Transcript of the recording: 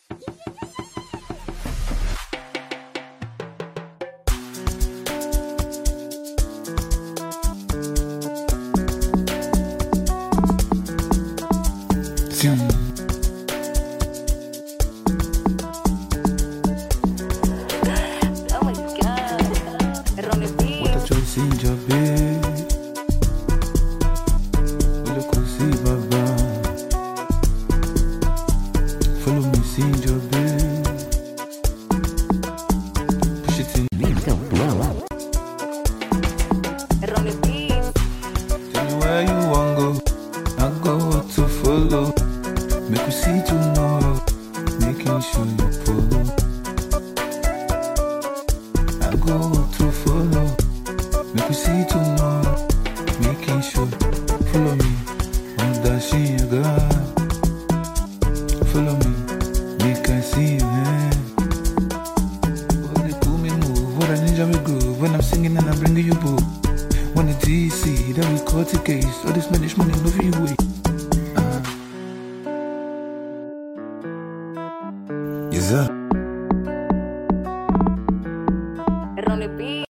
Oh my God. Ronnie B. What a choice in your bed. Look who see Baba. Follow me, see your bed. Push it in. Ronnie B. Tell me where you want go. I go to follow. Make we see tomorrow. Making sure you follow. I go to follow. Make we see tomorrow. Making sure. Follow me. I'm dashing your girl. Follow me. Make I see you hand. When they pull me move. What I ninja me groove. When I'm singing and I'm bringing you boo. When the DC, then we caught the case. All this management no for you wait. Yes sir.